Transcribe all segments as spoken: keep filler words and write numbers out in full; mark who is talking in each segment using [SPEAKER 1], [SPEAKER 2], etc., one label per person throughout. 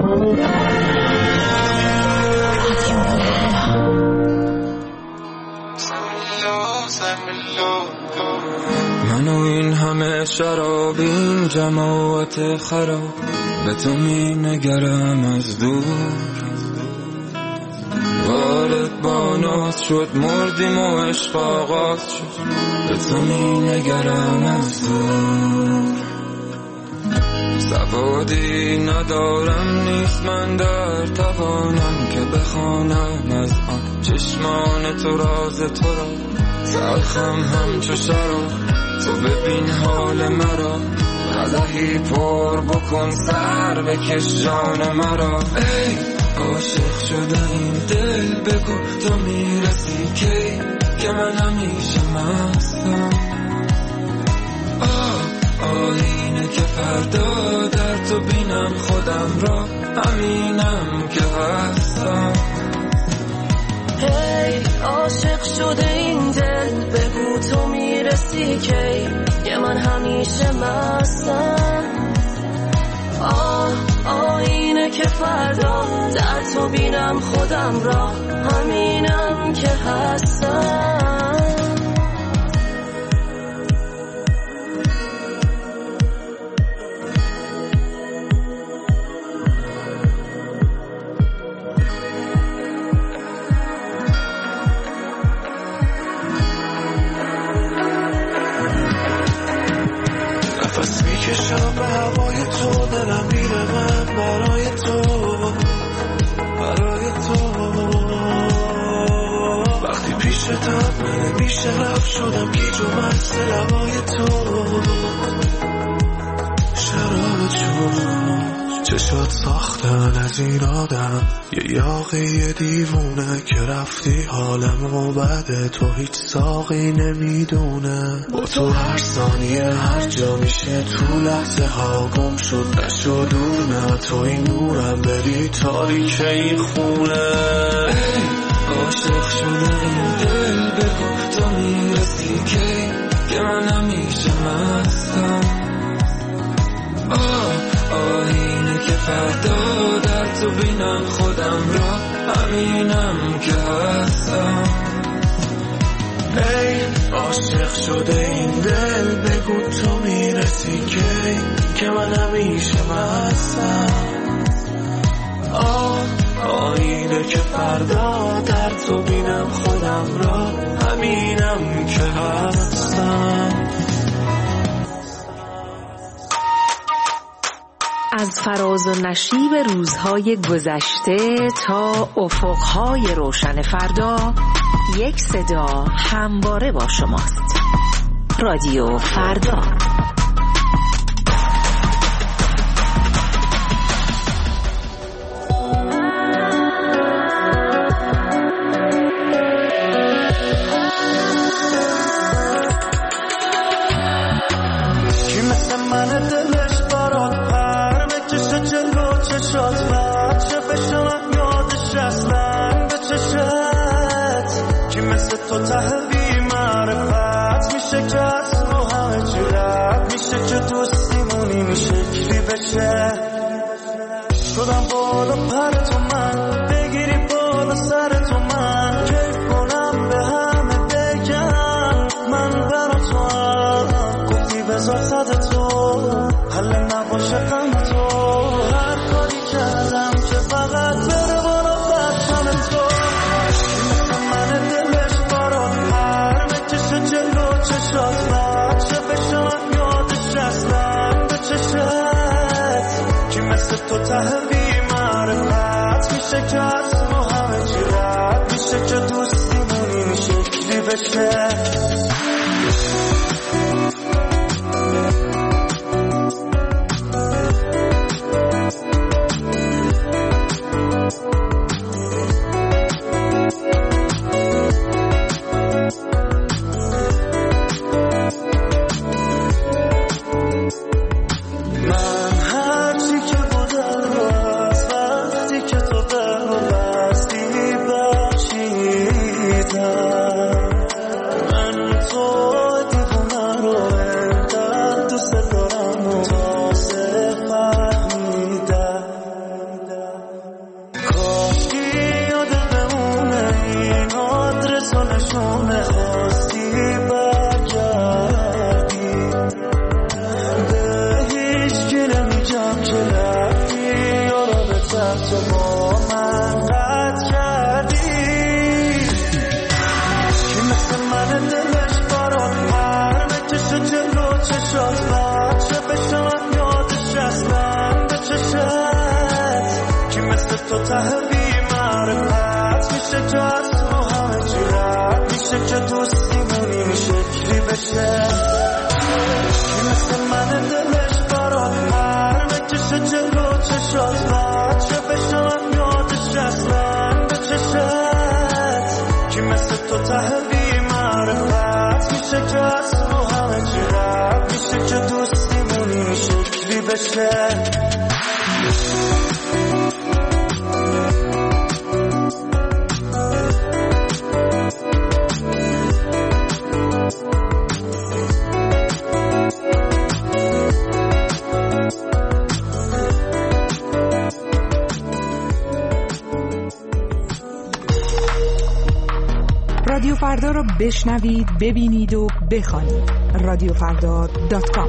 [SPEAKER 1] منو این همه شراب، این جماعت خراب، به تو می نگرم از دور. وارد بانات شد، مردیم و عشق آغاز شد، به تو می نگرم از دور. سوادی ندارم، نیست من در توانم که بخوانم از آن چشمان تو راز تو را. تلخم همچو شراب، تو ببین حال مرا، قدحی پر بکن سر بکش جان مرا. ای عاشق شده این دل، بگو تو میرسی کی که من همیشه مستم. آه آینه که فردا در تو بینم خودم را، همینم که هستم.
[SPEAKER 2] هی عاشق شده این دل، بگو تو میرسی کی که من همیشه مستم. آه آینه که فردا در تو بینم خودم را، همینم که هستم.
[SPEAKER 3] نفس میکشم به هوای تو، دلم میره من برای تو، برای تو. وقتی پیشتم نمیشه رفت، شدم گیج و مست لبای تو. شراب جون چشات ساختن از این آدم، یه یاقی دیوونه که رفتی حالمو بده، تو هیچ ساقی نمیدونه. با تو هر ثانیه هر جا میشه، تو لحظه ها گم شد نشد دور. نه تو این نورم بری تاریکه این خونه.
[SPEAKER 1] ای عاشق شده این دل، بگو تو میرسی کی که من همیشه مستم. آه آینه که فردا در تو بینم خودم را، همینم که هستم.
[SPEAKER 3] ای عاشق شده این دل، بگو تو میرسی کی که من همیشه مستم. آه آینه که فردا در تو بینم خودم را، همینم که هستم.
[SPEAKER 4] از فراز و نشیب روزهای گذشته تا افقهای روشن فردا، یک صدا همواره با شماست. رادیو فردا.
[SPEAKER 3] شدم بالا پر تو من، بگیری بالا سر تو من، کیف کنم به همه بگم من برا تو هم. گفتی بذار صد تو حل نباشه غم تو، هر کاری کردم که فقط بره بالا بچم تو. مثل من دلش باران پر بکشه جلو چشات، بچه بشم یادش اصلا به چشت. کی مثل تو ته بی‌معرفت میشه که از ما همه چی رد میشه، که دوستیمون این شکلی بشه. من تو سر تو با من قطع کردی که مثل من دلش برات من بکشه جلو چشات بچه بشم یادش اصلا به چشت که مثل تو ته بی‌معرفت میشه که از تو همه جورت میشه که دوستیمون این شکلی بشه که مثل من دلش برات من بکشه جلو چشات بچه بشم یادش اصلا به چشت که مثل تو ته بی‌معرفت میشه که از تو همه جورت میشه که دوستیمون این شکلی بشه
[SPEAKER 5] رادیو فردا رو بشنوید، ببینید و بخوانید. رادیو فردا دات کام.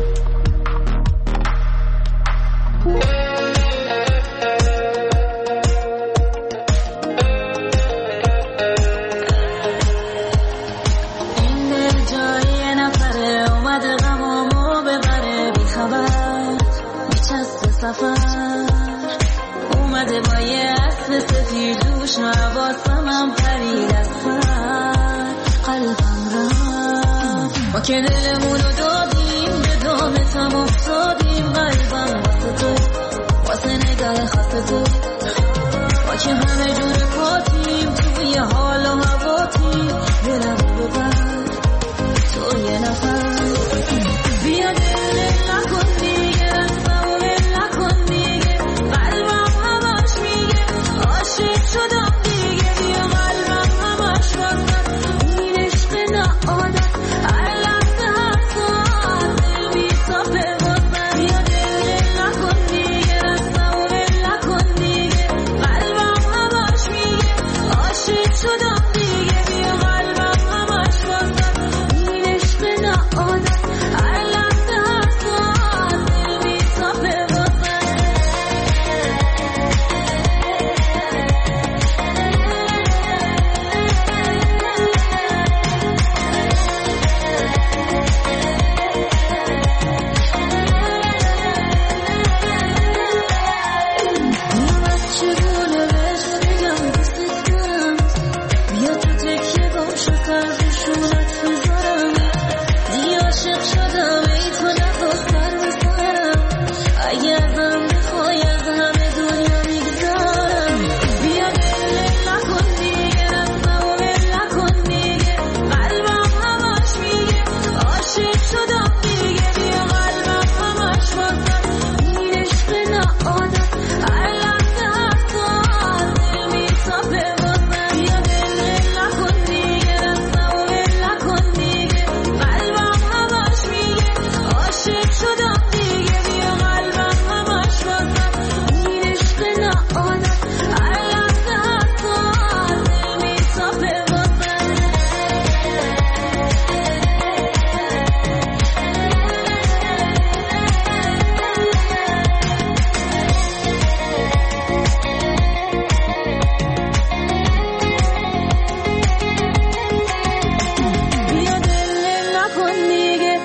[SPEAKER 2] این دل جای نفره اومده غمامو ببره بی خبر میچسته سفر اومده با یه اسب سفید دوش نواسمم پرید از سر قلبم رفت ما که دلمونو دادیم به دامتم افتادیم قلبم واسه تو واسه نگاه خاص تو ما که همه جور پاتیم توی حال و هواتیم دلمو ببر تو یه نفر بیا دل نکن دیگه رسممو ول نکن دیگه قلبم همش میگه عاشق شدم دیگه بیا قلبم همش واسه این عشق نه عادت هر لحظه هر ساعت دل بی‌صافه واسه بیا دل نکن دیگه رسممو ول نکن دیگه قلبم همش میگه عاشق شدم دیگه بیا قلبم همش واسه این عشق نه عادت هر لحظه هر ساعت دل بی‌صافه واسه چگونه بهش بگم دوست دارم بیا تو تکیه باشو سر روشونت بذارم دیگه عاشق شدم ای تو نبا سر بذارم اگه ازم بخوای از همه دنیا میگذارم بیا دل نکن دیگه رسممو ول نکن دیگه قلبم همش میگه عاشق شدم دیگه بیا قلبم همش واسه این عشق نه عادت هر لحظه هر ساعت دل بی‌صافه واسه بیا دل نکن دیگه رسممو ول نکن دیگه قلبم همش میگه عاشق شدم دیگه بیا قلبم همش واسه این عشق نه عادت هر لحظه هر ساعت دل بی‌صافه واسه بیا دل نکن دیگه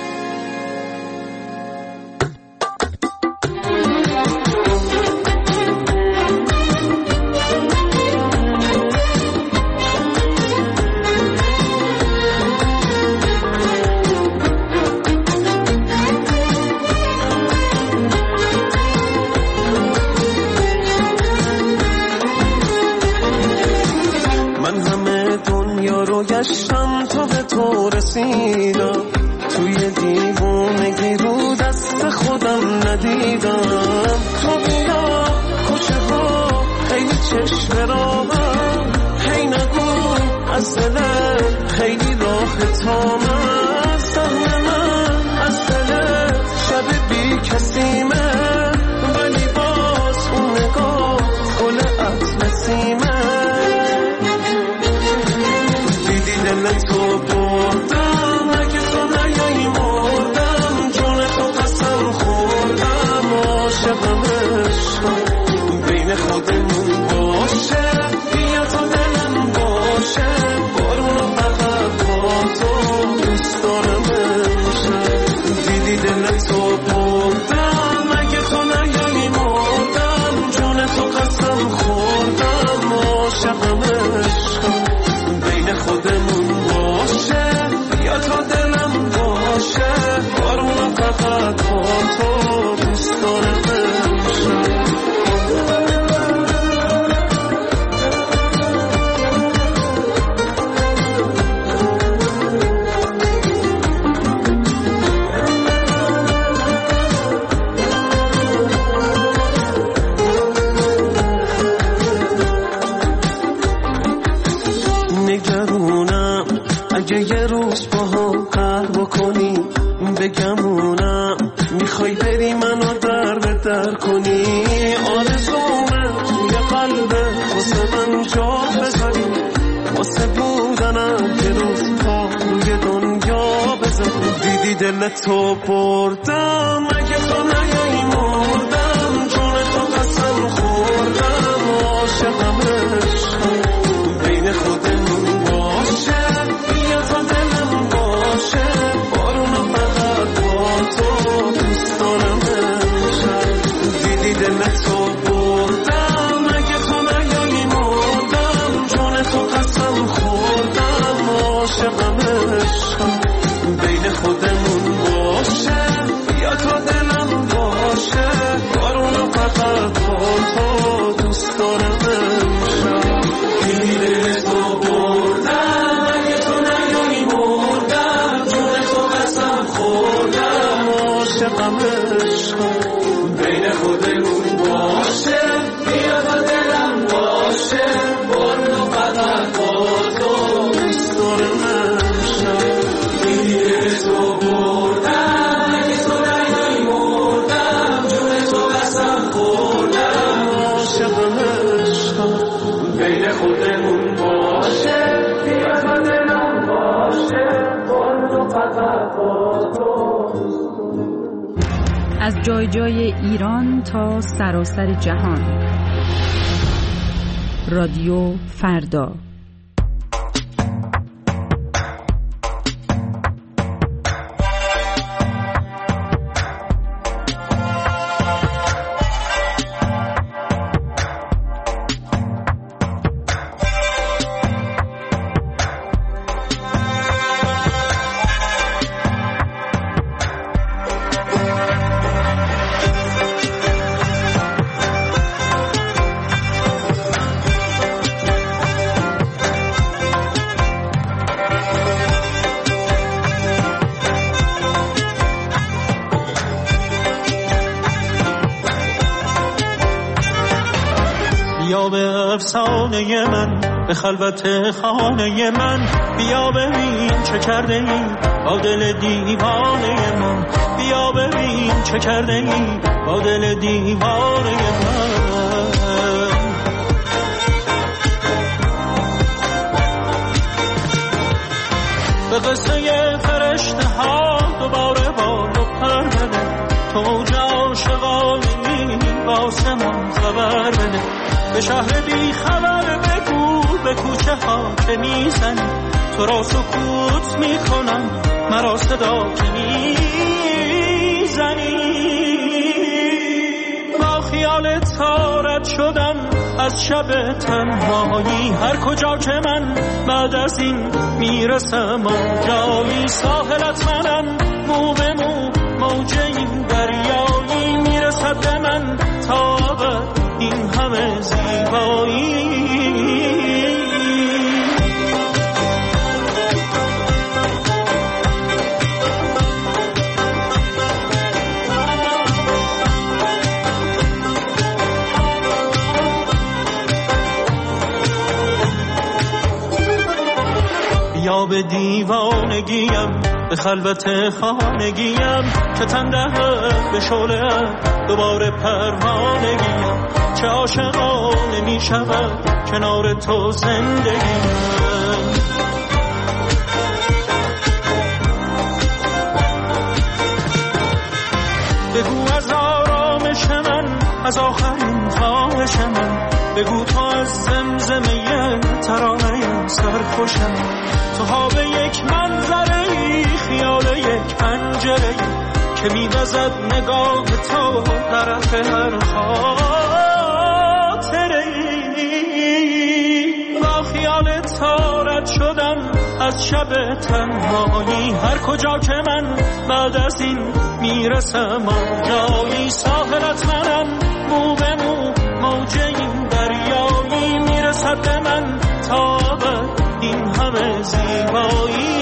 [SPEAKER 3] من همه دنیا رو گشتم تا به تو رسیدم توی دیوونگی رو دست خودم ندیدم تو بیا کوچه ها خیلی چشم راهم هی نگو از دلم خیلی راه تامم سهم من از دلم شب بی کسیمه ولی باز اون نگاه گل عطر سیمه دیدی دل تو بردم اگه تو نیایی مردم جون تو قسم خوردم عاشقم عشقم بین خواهد خودمون باشه بیا تا دلم باشه بارونو فقط با تو دوست دارم امشب دیدی دل تو بردم اگه تو نیایی مردم جون تو قسم خوردم عاشقم عشقم بین خودمون باشه بیا تا دلم باشه بارونو فقط با تو دوست دارم امشب نگرونم اگه یه روز با هم قهر بکنی بگمونم میخوای بری منو در به در کنی آرزومه توی قلبه واسه من جا بذاری واسه بودنم یه روز پا روی دنیا بذاری دیدی دل تو بردم اگه تو نیایی مردم جون تو قسم خوردم عاشقم عشقم بین خودمون باشه بیا تا دلم باشه بارونو فقط با تو دوست دارم امشب دیدی دل تو بردم اگه تو نیایی مردم جون تو قسم خوردم عاشقم عشقم بین خودمون باشه بیا تا دلم باشه بارونو فقط با تو دوست دارم امشب دیدی دل تو بردم اگه تو نیایی مردم جون تو قسم خوردم عاشقم عشقم بین خودمون باشه بیا تا دلم باشه بارونو فقط با تو دوست دارم امشب دیدی دل تو بردم اگه تو نیایی مردم جون تو قسم خوردم عاشقم عشقم بین خودمون باشه بیا تا دلم باشه بارونو فقط با تو
[SPEAKER 6] از جای جای ایران تا سراسر جهان. رادیو فردا.
[SPEAKER 7] بیا به افسانه من به خلوت خانه من بیا ببین چه کرده ای با دل دیوانه من بیا ببین چه کرده ای با دل دیوانه من به قصه فرشته ها دوباره بال و پر بده تو عاشقانه واسه من خبر بده به شهر بی خبر بگو به کوچه ها که میزنی تو را سکوت میکنم مرا صدا که میزنی با خیال تارت شدم از شب تنهایی هر کجا که من بعد از این میرسم آنجایی ساحلت منم مو به مو موج این دریایی میرسد به من تا ابد این همه زیبایی بیا به دیوانگیم به خلوت خانگیم که تنده به شعله دوباره پروانگیم چه عاشقانه می شود کنار تو زندگیم بگو از آرامش من از آخرین خواهش من بگو تو از زمزمه ترانه سرخوشم، تو ها به یک منظره خیال یک پنجره که می‌وزد نگاه تو طرف هر خاطره. با خیال تارت شدم از شب تنهایی، هر کجا که من بعد از این میرسم آنجایی. ساحلت منم، مو به مو موج این دریایی، میرسد به من تا ابد این همه زیبایی.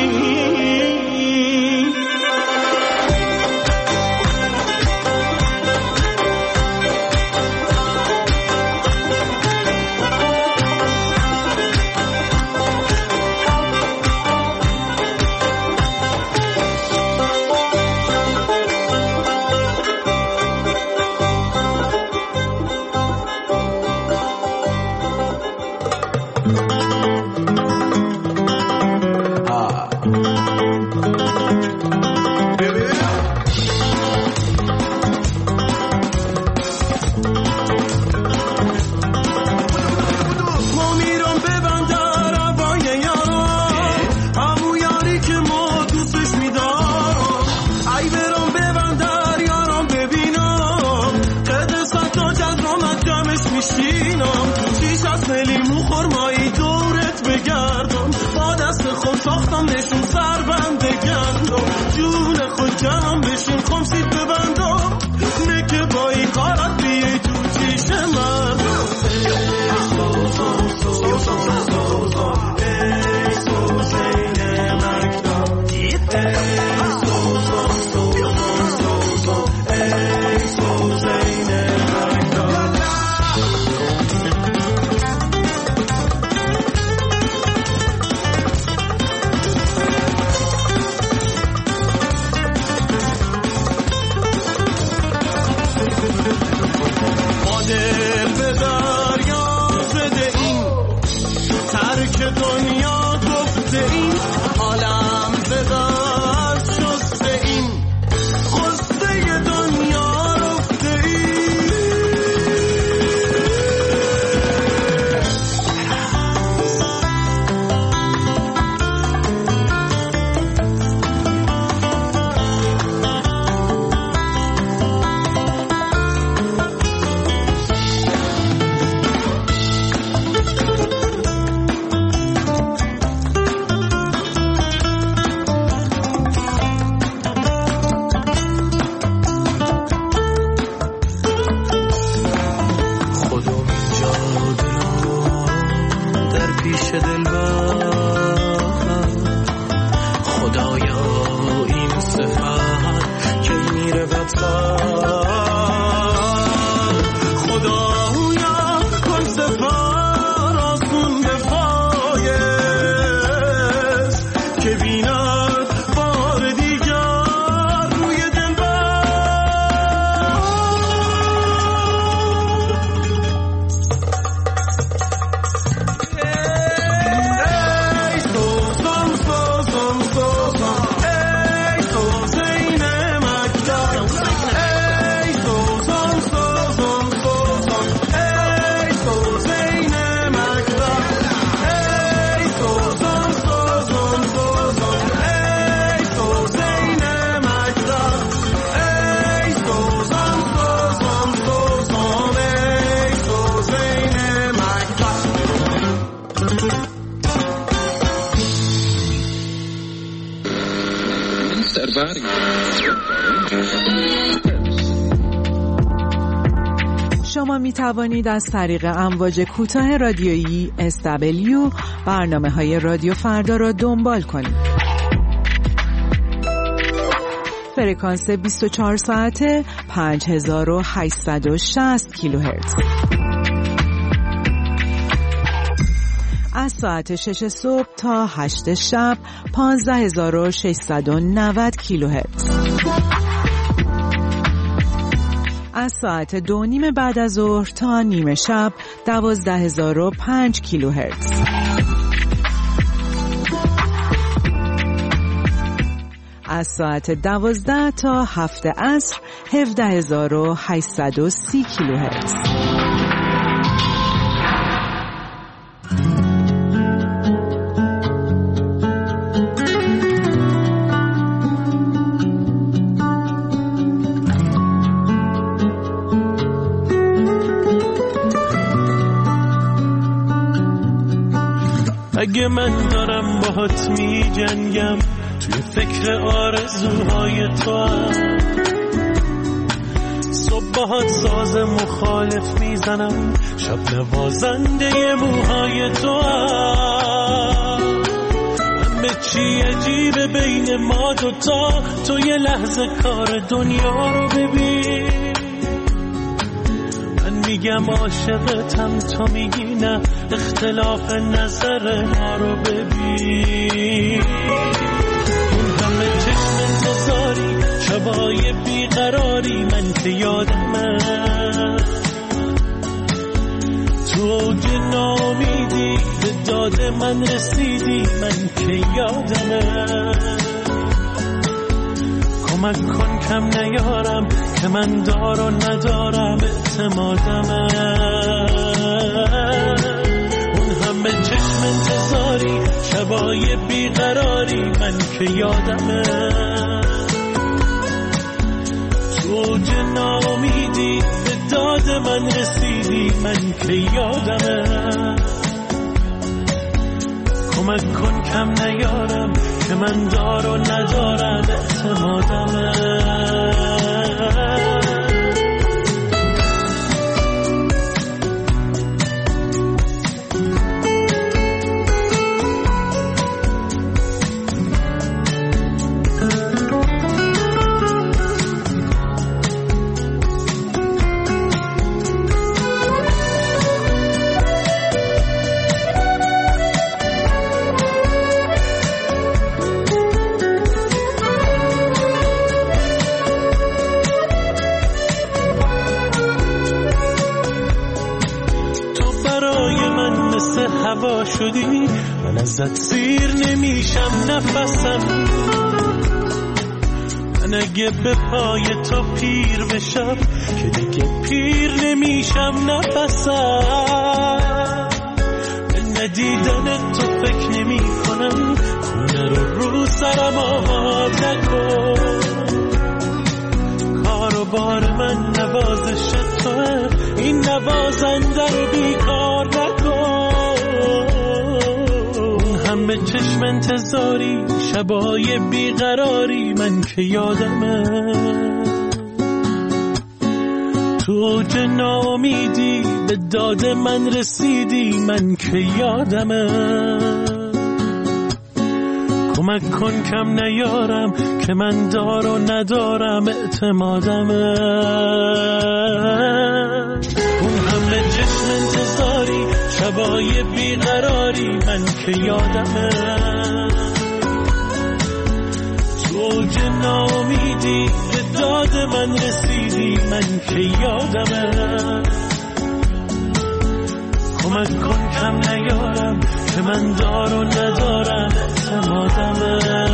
[SPEAKER 5] شما می توانید از طریق امواج کوتاه رادیویی اس دبلیو برنامه های رادیو فردا را دنبال کنید. فرکانس بیست و چهار ساعته پنج هزار و هشتصد و شصت کیلوهرتز. از ساعت شش صبح تا هشت شب پانزده هزار و ششصد و نود کیلوهرتز. از ساعت دو نیم بعد از ظهر تا نیمه شب دوازده هزار و پنج کیلوهرتز. از ساعت دوازده تا هفت عصر هفده هزار و هشتصد و سی کیلوهرتز.
[SPEAKER 7] اگه من دارم باهات می جنگم توی فکر آرزوهای تو هم، صبح باهات ساز مخالف میزنم، شب نوازنده موهای تو هم. همه چی عجیبه بین ما دوتا، تو یه لحظه کار دنیا رو ببین. میگم عاشقتم، تو میگی نه، اختلاف نظر ما رو ببین. اون همه چشم انتظاری، شبای بیقراری، من که یادمه تو اوج ناامیدی به داد من رسیدی، من که یادمه. کمک کن کم نیارم که من دار و ندارم اعتمادمه. اون همه چشم انتظاری، شبای بیقراری، من که یادمه تو اوج ناامیدی به داد من رسیدی، من که یادمه. کمک کن کم نیارم که من دار و ندارم اعتمادمه. هوا شدی، من ازت سیر نمیشم نفسم. من اگه به پای تو پیر بشم که دیگه پیر نمیشم نفسم. به ندیدن تو فکر نمی کنم، خونه رو رو سرم آباد نکن. کار و بار من نوازش توه، این نوازنده رو بیکار نکن. همه چشم انتظاری، شبای بیقراری، من که یادمه تو اوج ناامیدی به داد من رسیدی، من که یادمه. کمک کن کم نیارم که من دار و ندارم اعتمادمه. اون همه چشم انتظاری، شبای بیقراری، من که یادمه تو اوج ناامیدی به داد من رسیدی، من که یادمه. کمک کن کم نیارم که من دار و ندارم اعتمادمه.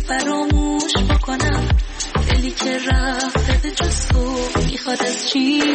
[SPEAKER 2] میخواد از چی